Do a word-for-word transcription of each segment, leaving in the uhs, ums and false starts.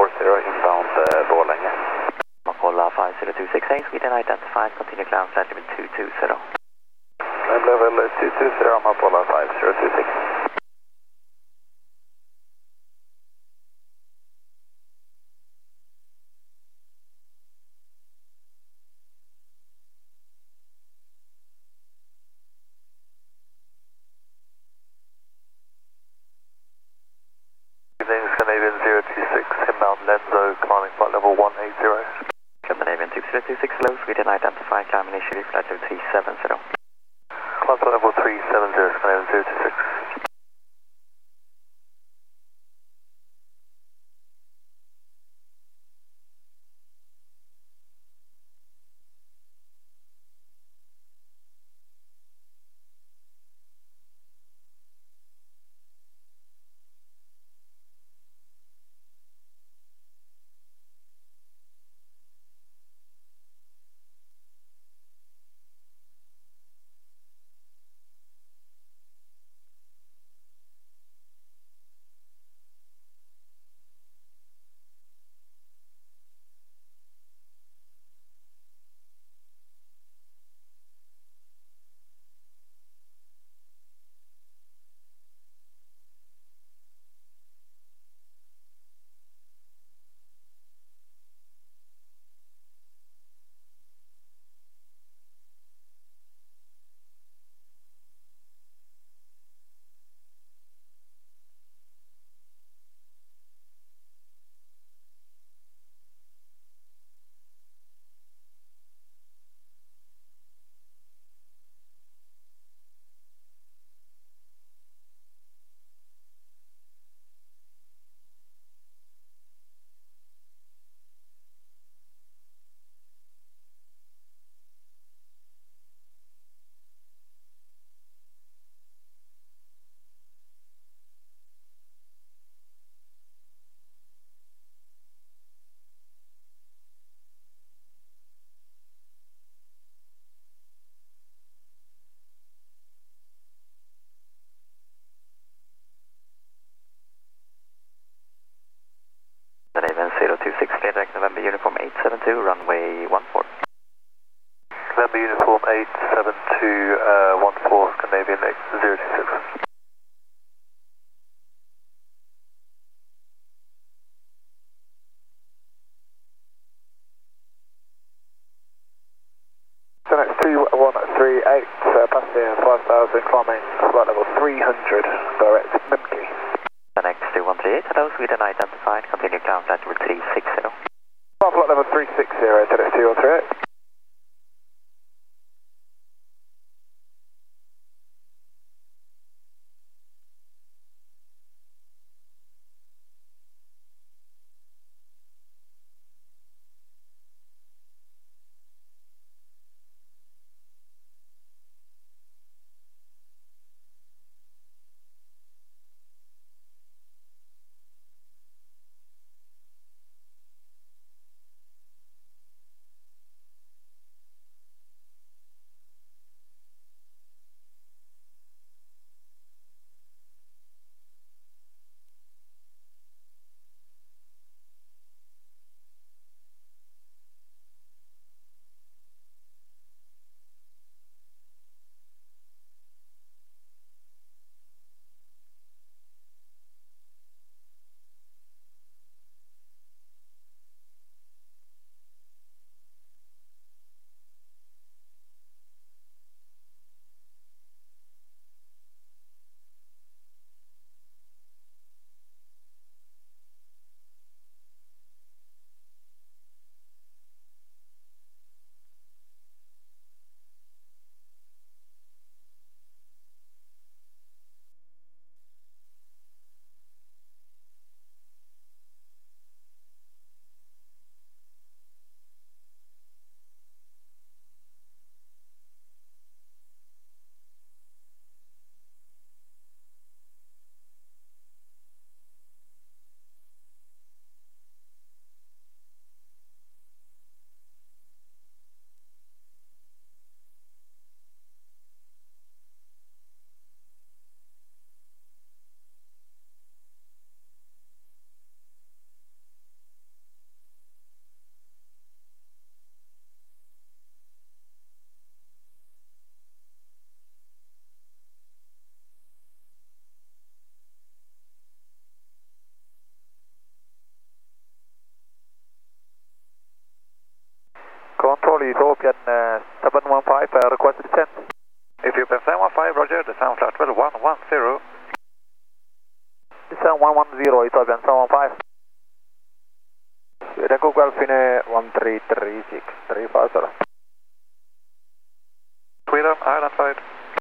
zero inbound uh, Borlänge. Apollo five zero two six eight, Sweden identified, continue climb flight level two two zero. Climb level two two zero, I'm Apollo five zero two six. Evening, Scandinavian zero two six, inbound Lenzo, climbing flight level one eight zero. Scandinavian two zero two six, low, Sweden identified, climb initially flight level three seven zero. Climb flight level three seven zero, Scandinavian zero two six. Scandinavian zero two six, clear direct November uniform eight seven two, runway one four. November uniform eight seven two, uh, one four, Scandinavian zero two six. So next two one three eight, uh, passing five thousand, climbing flight level three hundred, direct Mimki. The next two one three eight, hello, Sweden identified, continue climb flight level three six zero. Flight level three six zero, to next two one three eight. Control Ethiopian uh, seven one five, uh, request descent. Ethiopian seven one five, roger, descend flat level one one zero. Descend one one zero, Ethiopian seven one five. Sweden Google Fine one three three six three five zero. Sweden, identified.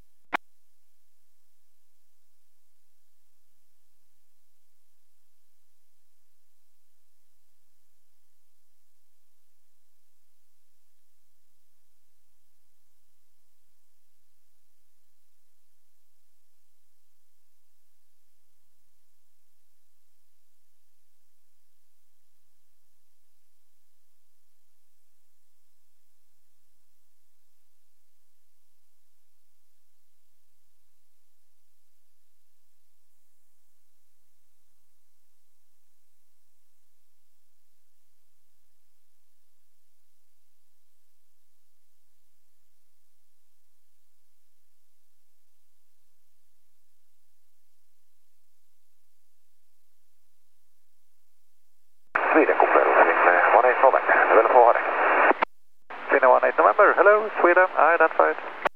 Sweden Google Fine one eight November, level four. Fine one eight November, hello, Sweden, identified.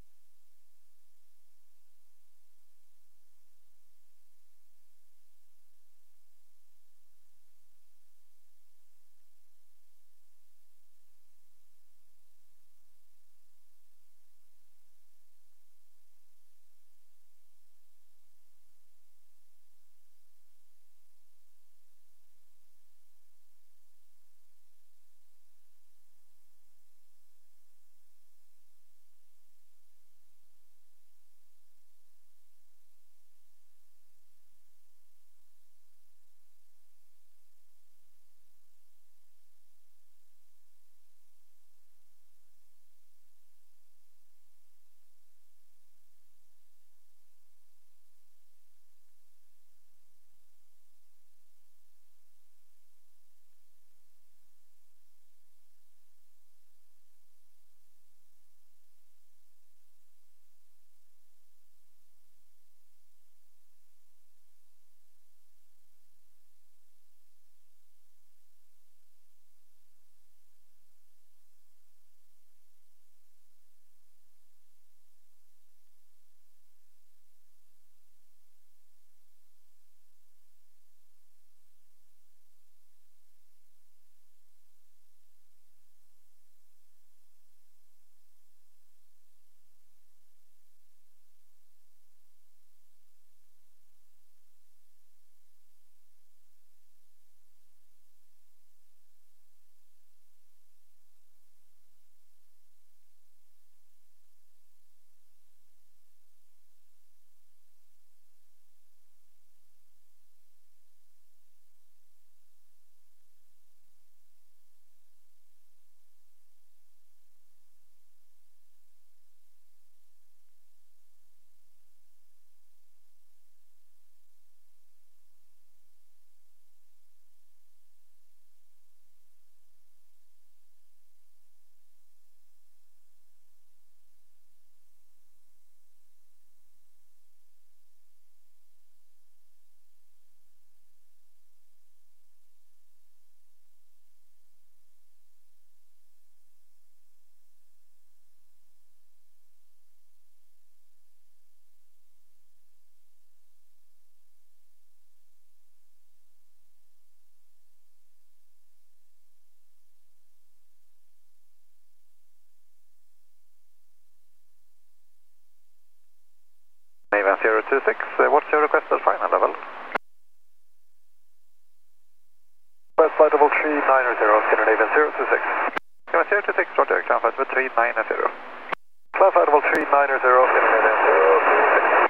Navan zero two six, uh, what's your requested final level? Request flight level three nine zero, Scandinavian zero two six. Navan zero two six, roger, ground flight level three nine zero. Flight flight level three nine zero, Scandinavian zero two six.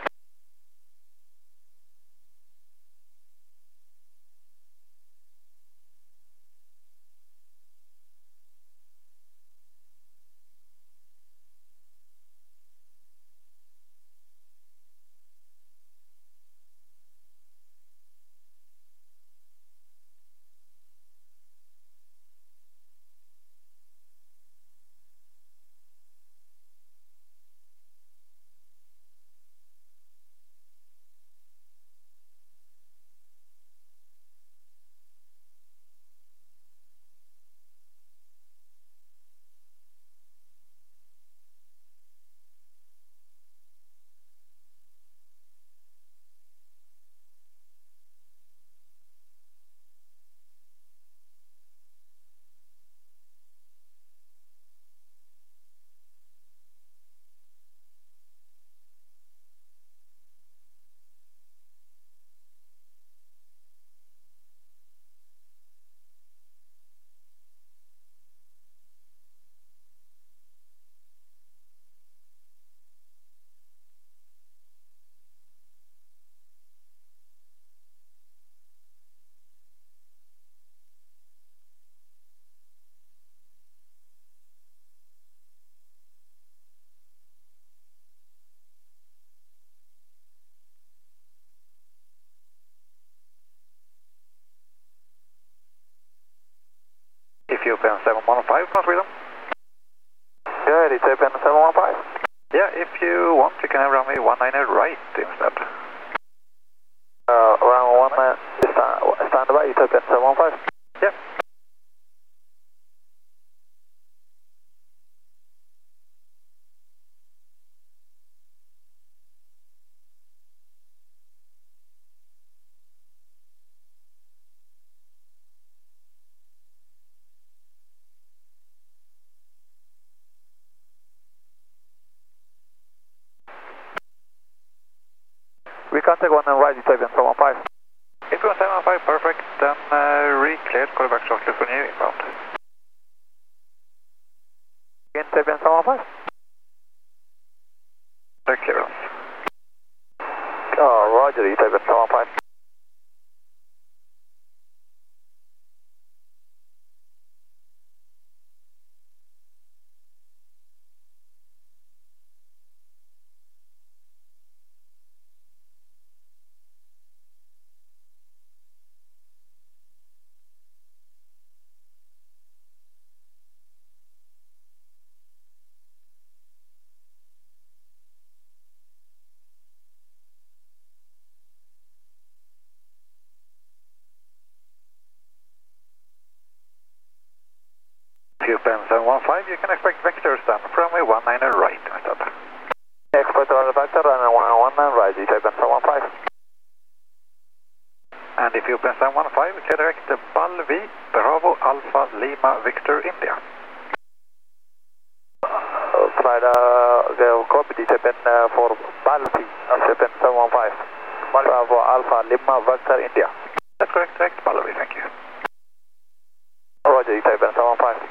Ethiopian seven one five from Sweden. Good, Ethiopian seven one five. Yeah, if you want, you can have runway one nine right instead. Uh, around one nine, stand, stand by, Ethiopian seven one five. Yep. We contact one and right, Ethiopian seven one five. Ethiopian seven one five, perfect. Then uh, re-cleared, call back shortly for new inbound. Ethiopian seven one five. Direct clearance. Oh, roger, Ethiopian seven one five. Ethiopian seven one five, you can expect vectors then from runway one nine right instead. Expect order vector and one one nine right, Ethiopian seven one five. And Ethiopian seven one five, clear direct Balvi, Bravo, Alpha, Lima, Victor, India. Uh, flight, uh, copy, Ethiopian uh, for Balvi, Ethiopian seven one five. Bravo, Alpha, Lima, Victor, India. That's correct, direct Balvi, thank you. Roger, Ethiopian seven one five.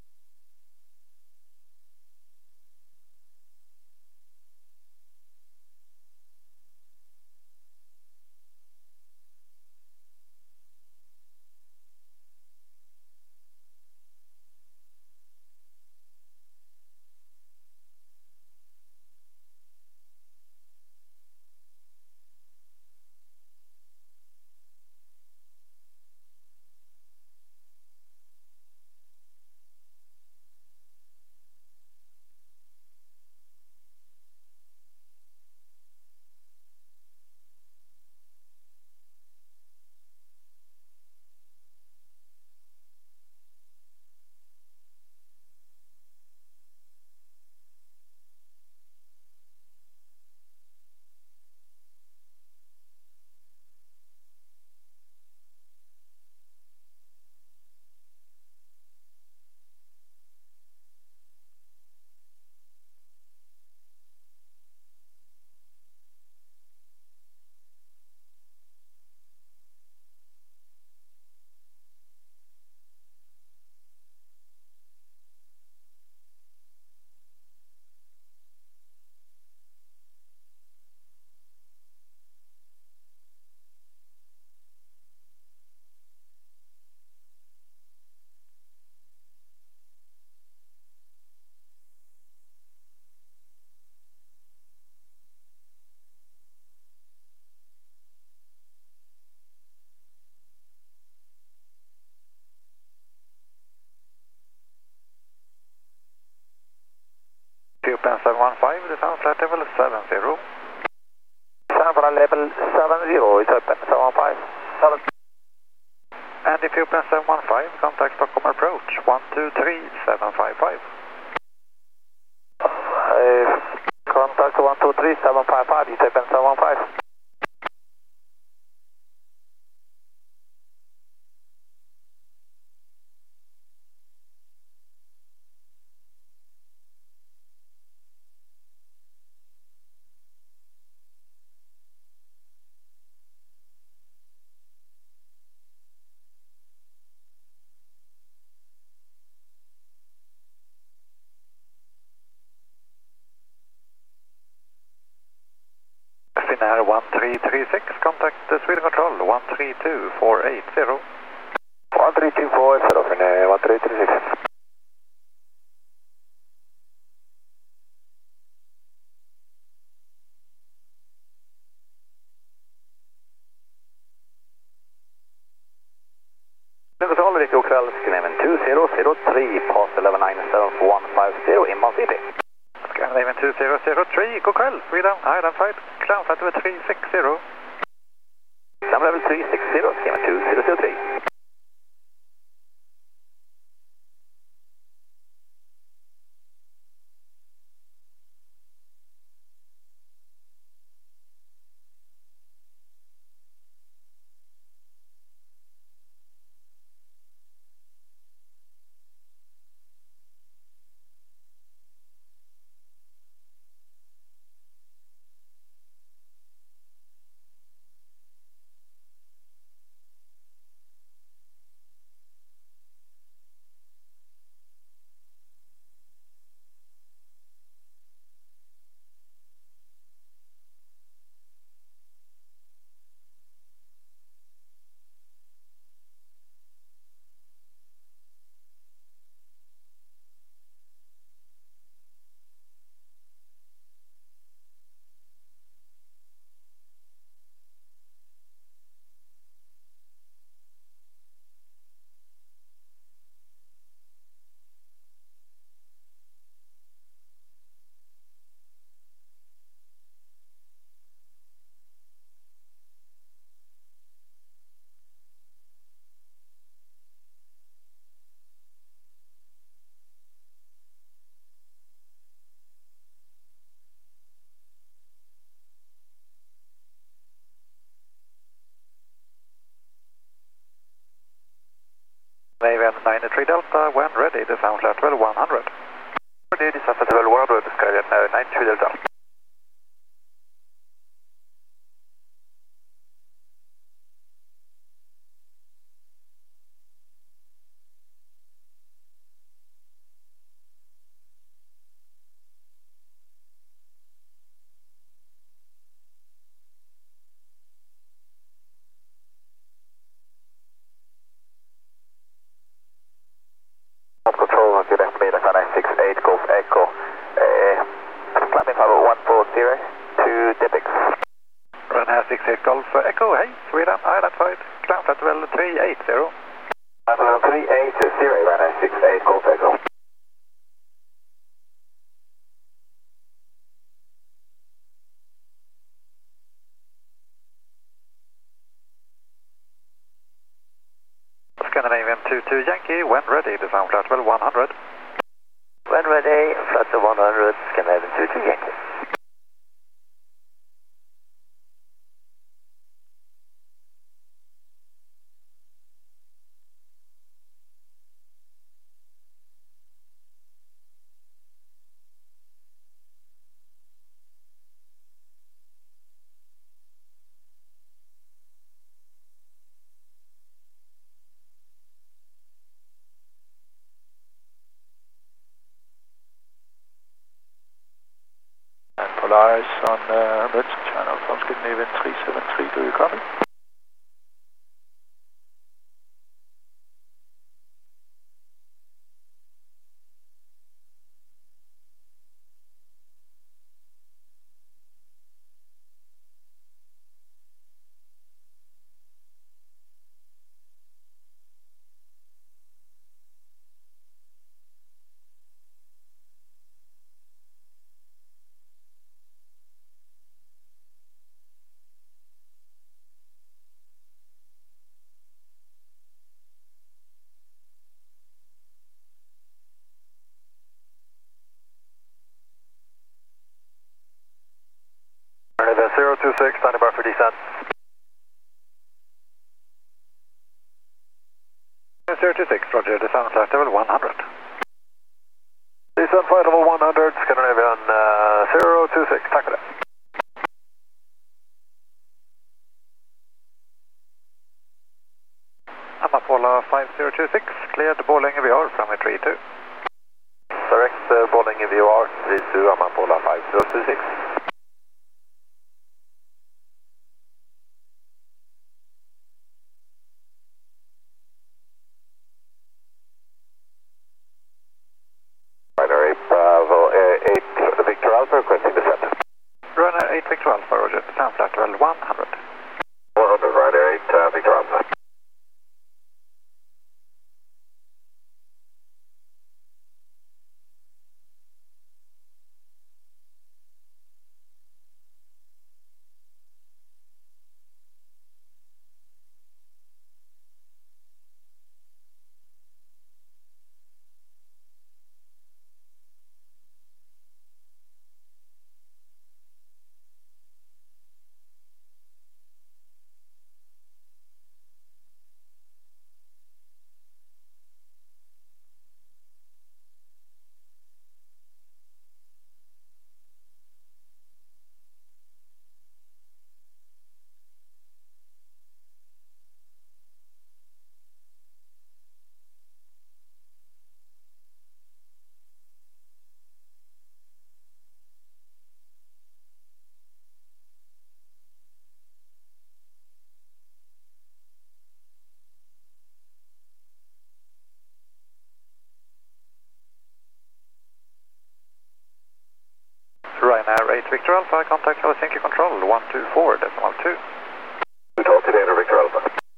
Ethiopian seven one five, descend flight level seven zero. Descend flight level seven zero, Ethiopian seven one five. seven. And Ethiopian seven one five, contact Stockholm approach one two three seven five five. Uh, contact one two three seven five five, Ethiopian seven one five. Finnair one three three six, contact the Sweden Control one three two four eight zero. one three two four eight zero, Finnair one three three six. Lucas Ulrich, twelve, Scandinavian two zero zero three, pass eleven nine seven four one five zero, inbound City. Scandinavian two zero zero three, god kväll, Sweden, Island flight, climb flight over three six zero. Climb level three six zero, Scandinavian two zero zero three. Scandinavian nine three Delta, when ready, descend flight level one hundred. Ready, descend flight level one hundred, Scandinavian nine three Delta. Control, good afternoon, nine six eight Golf Echo. Uh, climbing level one four zero to Depix. Run six eight Golf Echo, hey, Sweden, Island flight, climb flight level three eight zero. Level three eight zero, run six eight Golf Echo. Scandinavian two two Yankee, when ready, descend flight level one hundred. When ready, flight level one hundred, Scandinavian two two Yankee. Polaris on uh, red channel from Scandinavian three seven three, do you copy? zero two six, standing by for descent. zero two six, roger, descend flight level one hundred. Descent flight level one hundred, Scandinavian uh, zero two six, tack for that. Amapola five zero two six, cleared Borlänge V R from three two. Direct uh, Borlänge V R, three two, Amapola five zero two six. Binary Bravo uh, eight, Victor Alpha, requesting descent. Runner eight Victor Alpha, roger, descend flight level one hundred. one hundred, Ryder eight, uh, Victor Alpha. eight Victor Alpha, contact Helsinki Control, one two four decimal two. Talk to Data Victor Alpha.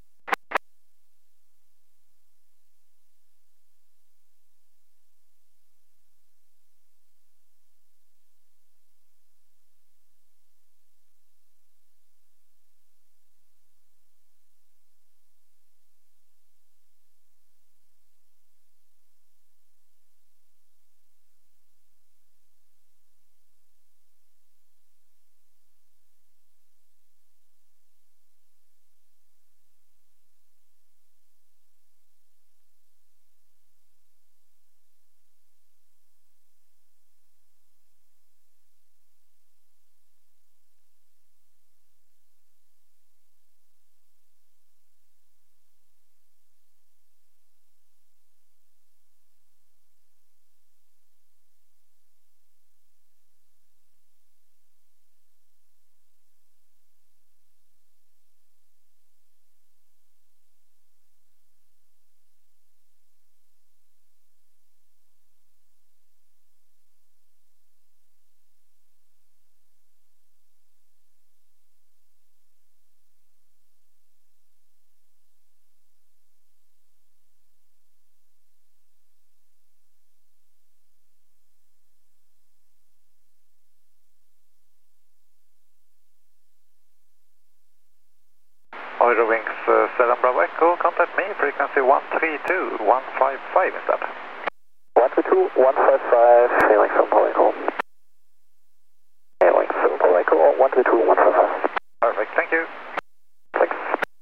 Eurowings uh, seven Bravo Echo, contact me, frequency one three two one five five instead. one three two one five five, hailing from Paul Echo. Hailing from Paul Echo, one three two one five five. Perfect, thank you. Thanks.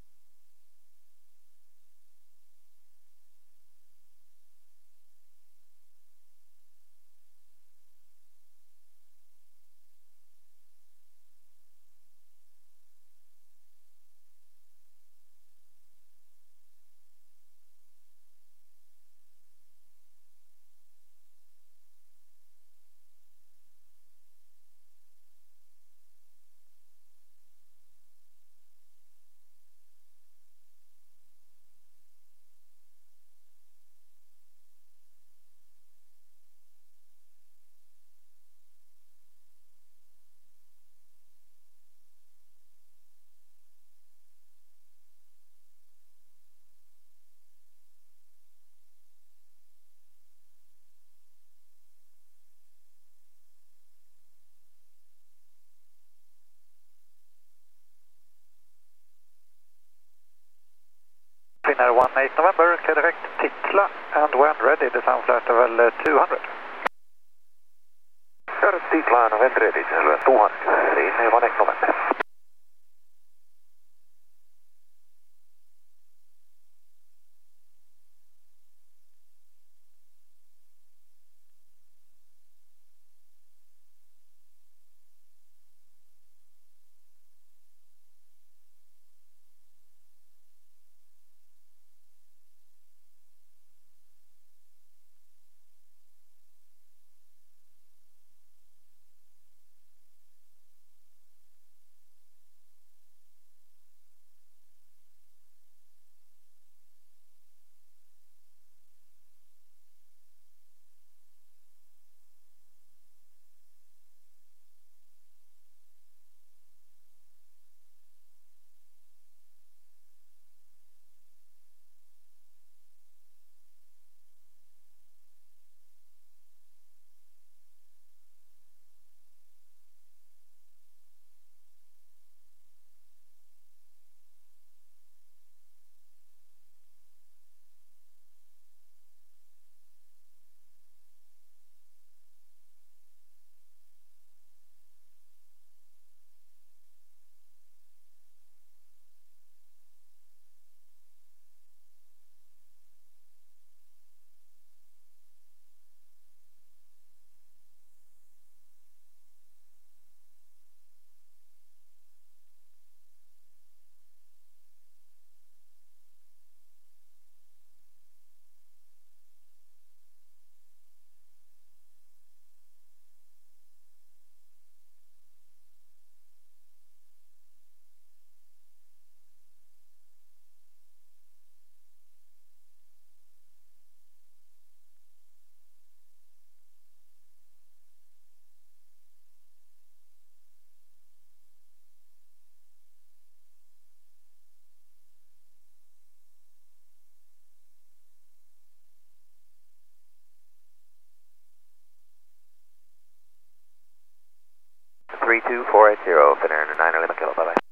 Finnair one eight November, clear direct Titla, and when ready, descend flight level uh, two hundred. Kör Titla, when ready, level two hundred, Finnair one eight November. three two four eight zero, Finnair nine Lima Kilo, bye bye.